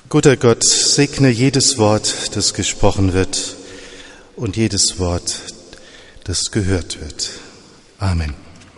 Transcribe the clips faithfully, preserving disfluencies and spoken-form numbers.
Guter Gott, segne jedes Wort, das gesprochen wird und jedes Wort, das gehört wird. Amen.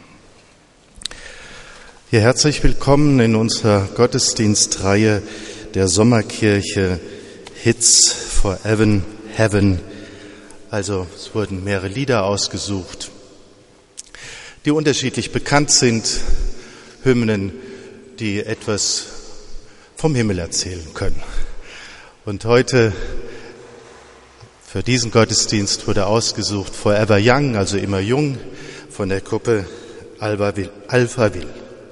Ja, herzlich willkommen in unserer Gottesdienstreihe der Sommerkirche Hits for Heaven, Heaven. Also es wurden mehrere Lieder ausgesucht, die unterschiedlich bekannt sind, Hymnen, die etwas vom Himmel erzählen können. Und heute für diesen Gottesdienst wurde ausgesucht Forever Young, also immer jung, von der Gruppe Alphaville.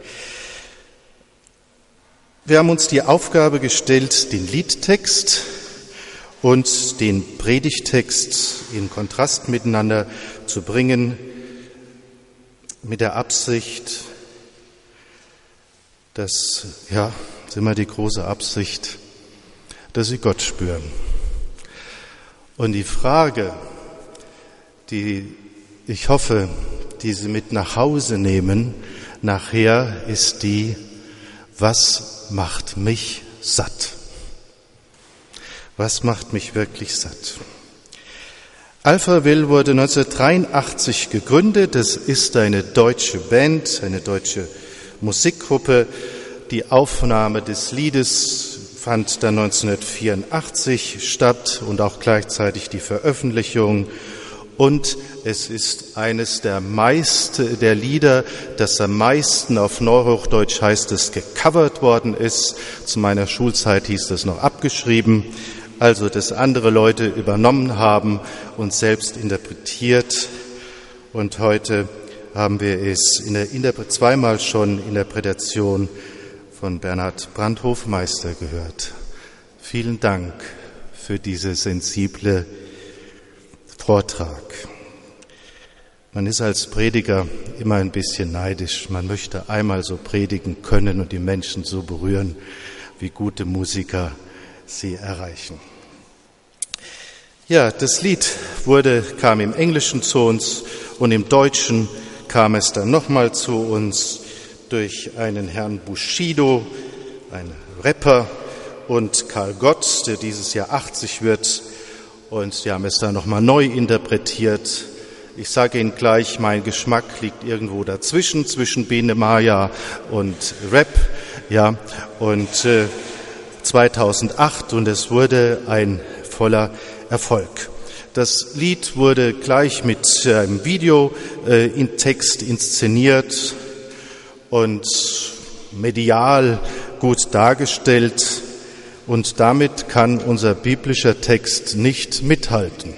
Wir haben uns die Aufgabe gestellt, den Liedtext und den Predigtext in Kontrast miteinander zu bringen, mit der Absicht, dass, ja, ist immer die große Absicht, dass sie Gott spüren. Und die Frage, die ich hoffe, die Sie mit nach Hause nehmen, nachher ist die: Was macht mich satt? Was macht mich wirklich satt? Alphaville wurde neunzehnhundertdreiundachtzig gegründet. Das ist eine deutsche Band, eine deutsche Musikgruppe. Die Aufnahme des Liedes fand dann neunzehnhundertvierundachtzig statt und auch gleichzeitig die Veröffentlichung. Und es ist eines der meisten der Lieder, das am meisten, auf Neuhochdeutsch heißt es, gecovert worden ist. Zu meiner Schulzeit hieß das noch abgeschrieben. Also, dass andere Leute übernommen haben und selbst interpretiert. Und heute haben wir es in der Interpre- zweimal schon Interpretation von Bernhard Brandhofmeister gehört. Vielen Dank für diese sensible Vortrag. Man ist als Prediger immer ein bisschen neidisch. Man möchte einmal so predigen können und die Menschen so berühren, wie gute Musiker sie erreichen. Ja, das Lied wurde, kam im Englischen zu uns und im Deutschen kam es dann nochmal zu uns durch einen Herrn Bushido, ein Rapper, und Karl Gott, der dieses Jahr achtzig wird. Und sie haben es dann nochmal neu interpretiert. Ich sage Ihnen gleich, mein Geschmack liegt irgendwo dazwischen, zwischen Bene Maya und Rap. Ja, und äh, zweitausendacht, und es wurde ein voller Erfolg. Das Lied wurde gleich mit einem Video äh, in Text inszeniert und medial gut dargestellt, und damit kann unser biblischer Text nicht mithalten.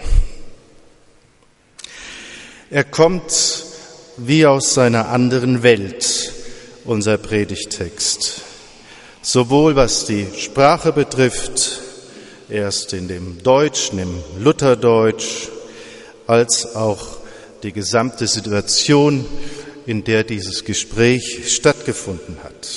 Er kommt wie aus einer anderen Welt, unser Predigtext. Sowohl was die Sprache betrifft, erst in dem Deutschen, im Lutherdeutsch, als auch die gesamte Situation, in der dieses Gespräch stattgefunden hat.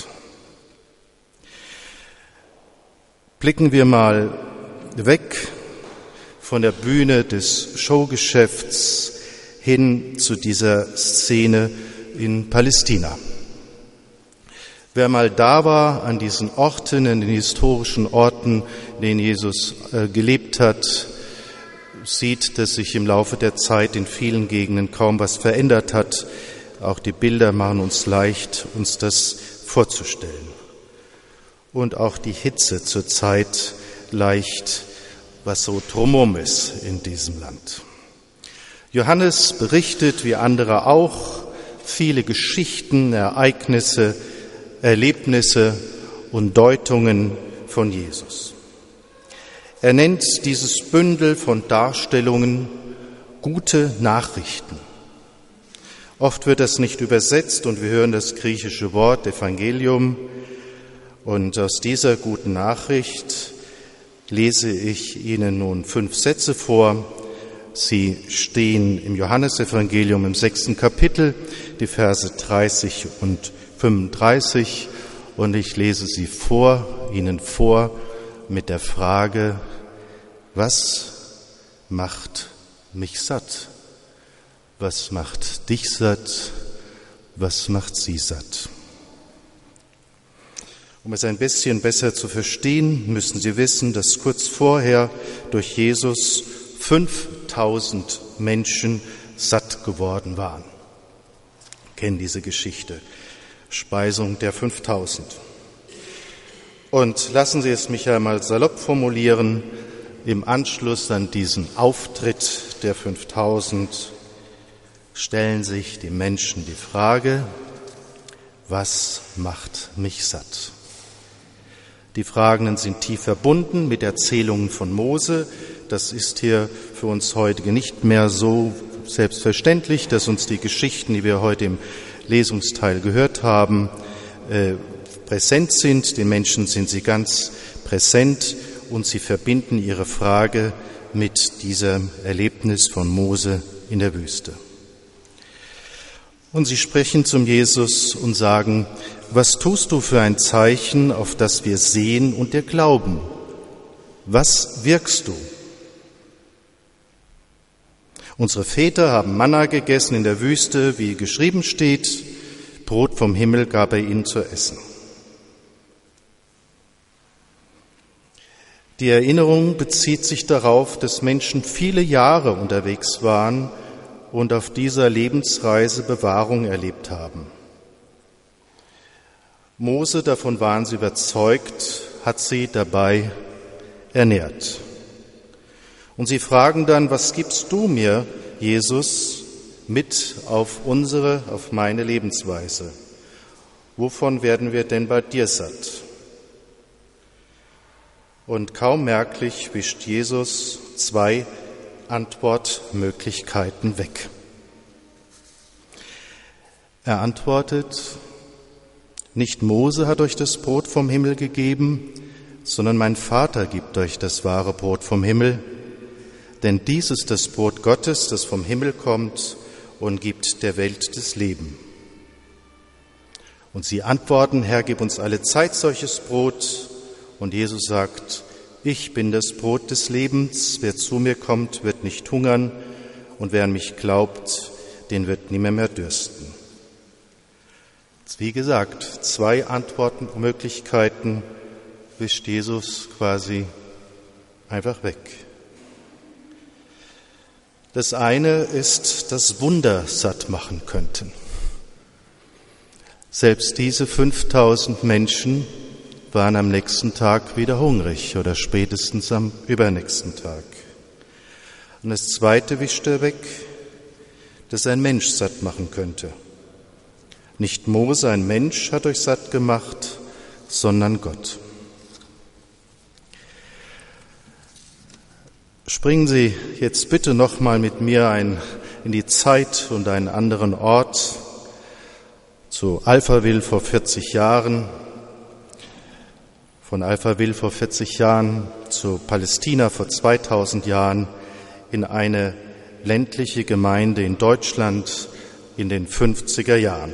Blicken wir mal weg von der Bühne des Showgeschäfts hin zu dieser Szene in Palästina. Wer mal da war, an diesen Orten, in den historischen Orten, in denen Jesus äh, gelebt hat, sieht, dass sich im Laufe der Zeit in vielen Gegenden kaum was verändert hat. Auch die Bilder machen uns leicht, uns das vorzustellen. Und auch die Hitze zurzeit leicht, was so drumherum ist in diesem Land. Johannes berichtet, wie andere auch, viele Geschichten, Ereignisse, Erlebnisse und Deutungen von Jesus. Er nennt dieses Bündel von Darstellungen gute Nachrichten. Oft wird das nicht übersetzt und wir hören das griechische Wort Evangelium. Und aus dieser guten Nachricht lese ich Ihnen nun fünf Sätze vor. Sie stehen im Johannesevangelium im sechsten Kapitel, die Verse dreißig und fünfunddreißig. Und ich lese sie vor, Ihnen vor mit der Frage: Was macht mich satt? Was macht dich satt? Was macht sie satt? Um es ein bisschen besser zu verstehen, müssen Sie wissen, dass kurz vorher durch Jesus fünftausend Menschen satt geworden waren. Sie kennen diese Geschichte. Speisung der fünftausend. Und lassen Sie es mich einmal salopp formulieren, im Anschluss an diesen Auftritt der fünftausend stellen sich die Menschen die Frage, was macht mich satt? Die Fragenden sind tief verbunden mit Erzählungen von Mose. Das ist hier für uns heute nicht mehr so selbstverständlich, dass uns die Geschichten, die wir heute im Lesungsteil gehört haben, äh, präsent sind. Den Menschen sind sie ganz präsent und sie verbinden ihre Frage mit diesem Erlebnis von Mose in der Wüste. Und sie sprechen zum Jesus und sagen, was tust du für ein Zeichen, auf das wir sehen und dir glauben? Was wirkst du? Unsere Väter haben Manna gegessen in der Wüste, wie geschrieben steht, Brot vom Himmel gab er ihnen zu essen. Die Erinnerung bezieht sich darauf, dass Menschen viele Jahre unterwegs waren und auf dieser Lebensreise Bewahrung erlebt haben. Mose, davon waren sie überzeugt, hat sie dabei ernährt. Und sie fragen dann, was gibst du mir, Jesus, mit auf unsere, auf meine Lebensweise? Wovon werden wir denn bei dir satt? Und kaum merklich wischt Jesus zwei Antwortmöglichkeiten weg. Er antwortet, nicht Mose hat euch das Brot vom Himmel gegeben, sondern mein Vater gibt euch das wahre Brot vom Himmel. Denn dies ist das Brot Gottes, das vom Himmel kommt und gibt der Welt das Leben. Und sie antworten, Herr, gib uns alle Zeit solches Brot. Und Jesus sagt, ich bin das Brot des Lebens. Wer zu mir kommt, wird nicht hungern. Und wer an mich glaubt, den wird nimmer mehr dürsten. Wie gesagt, zwei Antwortmöglichkeiten wischt Jesus quasi einfach weg. Das eine ist, dass Wunder satt machen könnten. Selbst diese fünftausend Menschen waren am nächsten Tag wieder hungrig oder spätestens am übernächsten Tag. Und das zweite wischt er weg, dass ein Mensch satt machen könnte. Nicht Mose, ein Mensch, hat euch satt gemacht, sondern Gott. Springen Sie jetzt bitte noch mal mit mir ein, in die Zeit und einen anderen Ort, zu Alphaville vor vierzig Jahren, von Alphaville vor vierzig Jahren zu Palästina vor zweitausend Jahren, in eine ländliche Gemeinde in Deutschland in den fünfziger Jahren.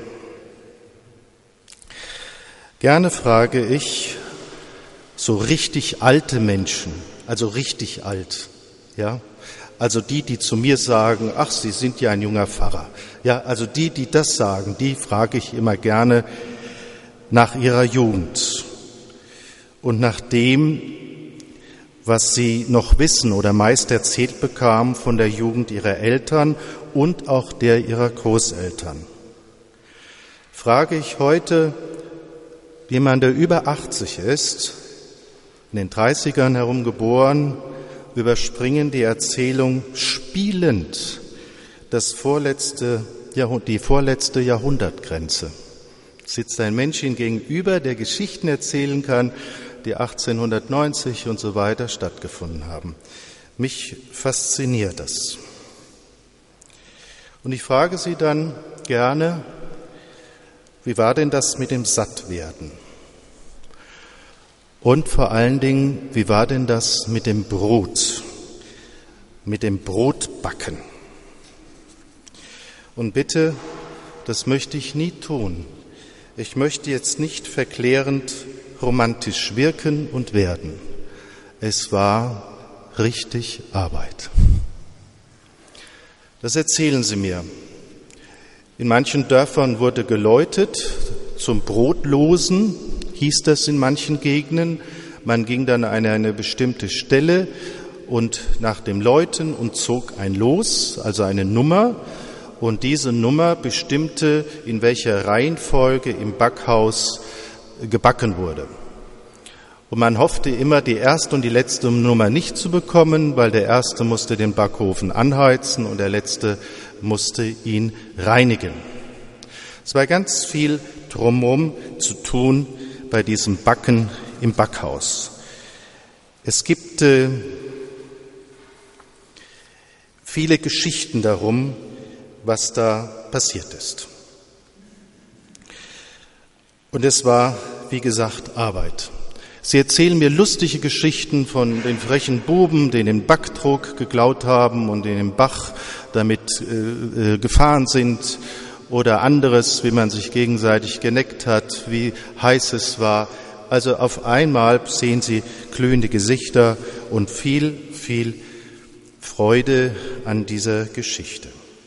Gerne frage ich so richtig alte Menschen, also richtig alt, ja, also die, die zu mir sagen, ach, Sie sind ja ein junger Pfarrer. Ja, also die, die das sagen, die frage ich immer gerne nach ihrer Jugend und nach dem, was sie noch wissen oder meist erzählt bekamen von der Jugend ihrer Eltern und auch der ihrer Großeltern. Frage ich heute jemand, der über achtzig ist, in den dreißigern herum geboren, überspringen die Erzählung spielend das vorletzte, die vorletzte Jahrhundertgrenze. Sitzt ein Mensch ihm gegenüber, der Geschichten erzählen kann, die achtzehnhundertneunzig und so weiter stattgefunden haben. Mich fasziniert das. Und ich frage Sie dann gerne, wie war denn das mit dem Sattwerden? Und vor allen Dingen, wie war denn das mit dem Brot, mit dem Brotbacken? Und bitte, das möchte ich nie tun. Ich möchte jetzt nicht verklärend romantisch wirken und werden. Es war richtig Arbeit. Das erzählen sie mir. In manchen Dörfern wurde geläutet zum Brotlosen. hieß das in manchen Gegenden. Man ging dann an eine bestimmte Stelle und nach dem Läuten und zog ein Los, also eine Nummer. Und diese Nummer bestimmte, in welcher Reihenfolge im Backhaus gebacken wurde. Und man hoffte immer, die erste und die letzte Nummer nicht zu bekommen, weil der erste musste den Backofen anheizen und der letzte musste ihn reinigen. Es war ganz viel drumherum zu tun bei diesem Backen im Backhaus. Es gibt äh, viele Geschichten darum, was da passiert ist. Und es war, wie gesagt, Arbeit. Sie erzählen mir lustige Geschichten von den frechen Buben, die den Backtrog geklaut haben und in den Bach damit äh, gefahren sind, oder anderes, wie man sich gegenseitig geneckt hat, wie heiß es war. Also auf einmal sehen Sie glühende Gesichter und viel, viel Freude an dieser Geschichte.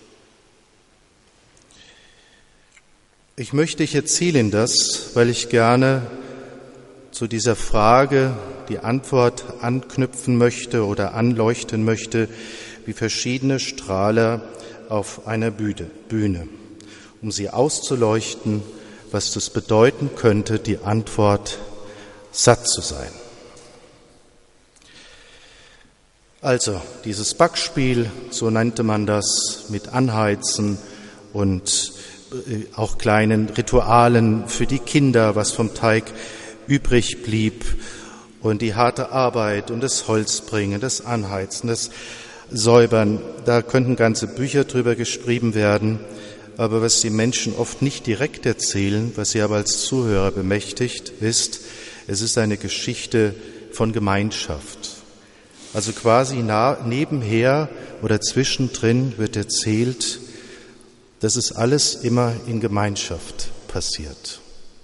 Ich möchte, ich erzähle Ihnen das, weil ich gerne zu dieser Frage die Antwort anknüpfen möchte oder anleuchten möchte, wie verschiedene Strahler auf einer Bühne, um sie auszuleuchten, was das bedeuten könnte, die Antwort satt zu sein. Also dieses Backspiel, so nannte man das, mit Anheizen und auch kleinen Ritualen für die Kinder, was vom Teig übrig blieb, und die harte Arbeit und das Holzbringen, das Anheizen, das Säubern, da könnten ganze Bücher drüber geschrieben werden, aber was die Menschen oft nicht direkt erzählen, was sie aber als Zuhörer bemächtigt, ist, es ist eine Geschichte von Gemeinschaft. Also quasi nah, nebenher oder zwischendrin wird erzählt, dass es alles immer in Gemeinschaft passiert.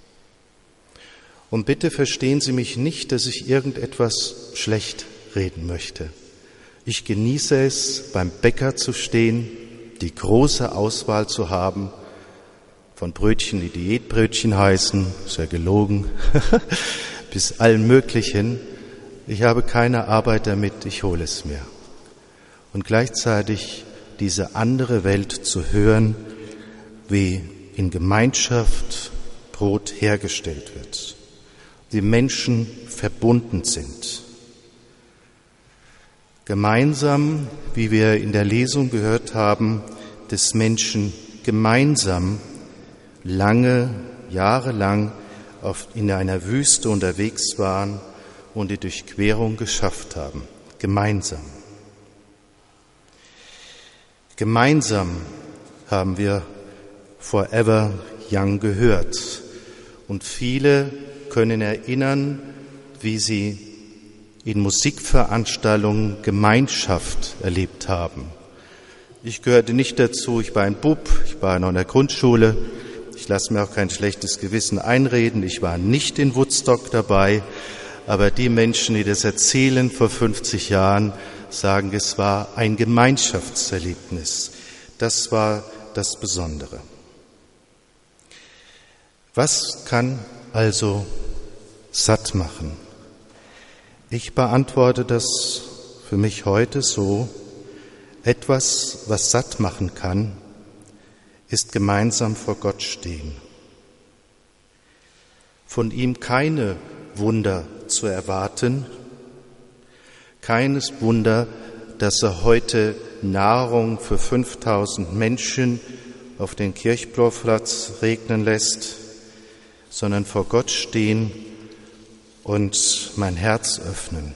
Und bitte verstehen Sie mich nicht, dass ich irgendetwas schlecht reden möchte. Ich genieße es, beim Bäcker zu stehen, die große Auswahl zu haben von Brötchen, die Diätbrötchen heißen, ist ja gelogen, bis allen möglichen. Ich habe keine Arbeit damit, ich hole es mir. Und gleichzeitig diese andere Welt zu hören, wie in Gemeinschaft Brot hergestellt wird, wie Menschen verbunden sind. Gemeinsam, wie wir in der Lesung gehört haben, des Menschen gemeinsam lange, jahrelang auf, in einer Wüste unterwegs waren und die Durchquerung geschafft haben. Gemeinsam. Gemeinsam haben wir Forever Young gehört. Und viele können erinnern, wie sie in Musikveranstaltungen Gemeinschaft erlebt haben. Ich gehörte nicht dazu, ich war ein Bub, ich war noch in der Grundschule. Ich lasse mir auch kein schlechtes Gewissen einreden. Ich war nicht in Woodstock dabei, aber die Menschen, die das erzählen vor fünfzig Jahren, sagen, es war ein Gemeinschaftserlebnis. Das war das Besondere. Was kann also satt machen? Ich beantworte das für mich heute so: Etwas, was satt machen kann, ist gemeinsam vor Gott stehen. Von ihm keine Wunder zu erwarten, keines Wunder, dass er heute Nahrung für fünftausend Menschen auf den Kirchplatz regnen lässt, sondern vor Gott stehen und mein Herz öffnen.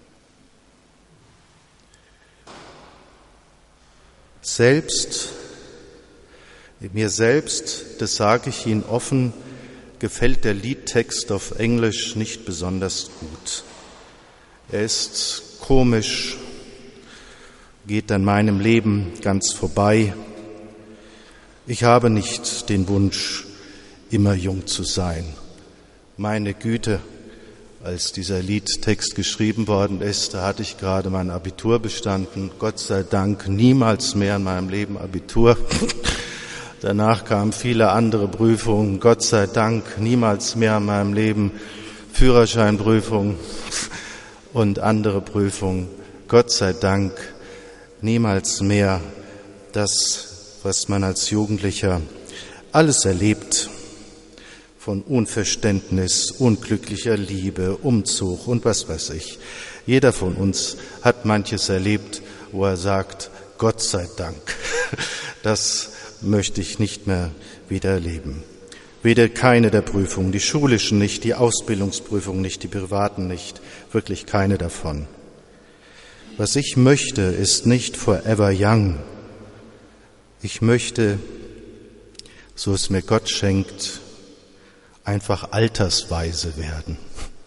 Selbst, mir selbst, das sage ich Ihnen offen, gefällt der Liedtext auf Englisch nicht besonders gut. Er ist komisch, geht an meinem Leben ganz vorbei. Ich habe nicht den Wunsch, immer jung zu sein. Meine Güte, als dieser Liedtext geschrieben worden ist, da hatte ich gerade mein Abitur bestanden. Gott sei Dank niemals mehr in meinem Leben Abitur. Danach kamen viele andere Prüfungen. Gott sei Dank niemals mehr in meinem Leben Führerscheinprüfung und andere Prüfungen. Gott sei Dank niemals mehr das, was man als Jugendlicher alles erlebt. Von Unverständnis, unglücklicher Liebe, Umzug und was weiß ich. Jeder von uns hat manches erlebt, wo er sagt, Gott sei Dank, das möchte ich nicht mehr wieder erleben. Weder keine der Prüfungen, die schulischen nicht, die Ausbildungsprüfungen nicht, die privaten nicht, wirklich keine davon. Was ich möchte, ist nicht forever young. Ich möchte, so es mir Gott schenkt, einfach altersweise werden.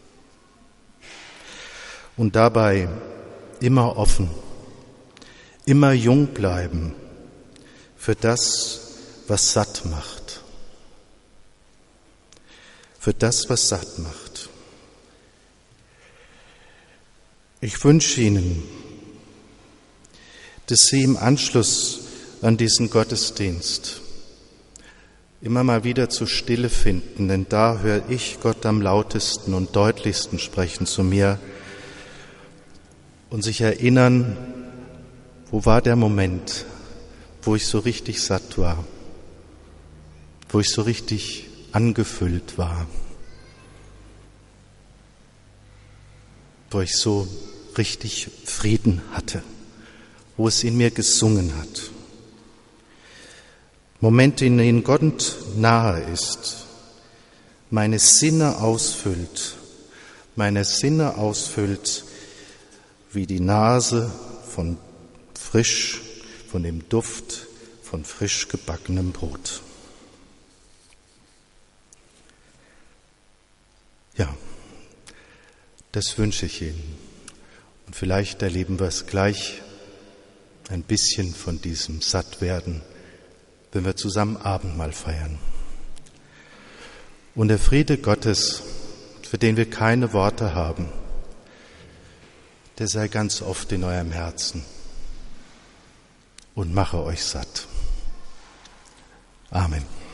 Und dabei immer offen, immer jung bleiben für das, was satt macht. Für das, was satt macht. Ich wünsche Ihnen, dass Sie im Anschluss an diesen Gottesdienst immer mal wieder zur Stille finden, denn da höre ich Gott am lautesten und deutlichsten sprechen zu mir und sich erinnern, wo war der Moment, wo ich so richtig satt war, wo ich so richtig angefüllt war, wo ich so richtig Frieden hatte, wo es in mir gesungen hat. Momente, in denen Gott nahe ist, meine Sinne ausfüllt, meine Sinne ausfüllt, wie die Nase von frisch, von dem Duft von frisch gebackenem Brot. Ja, das wünsche ich Ihnen. Und vielleicht erleben wir es gleich ein bisschen von diesem Sattwerden, wenn wir zusammen Abendmahl feiern. Und der Friede Gottes, für den wir keine Worte haben, der sei ganz oft in eurem Herzen und mache euch satt. Amen.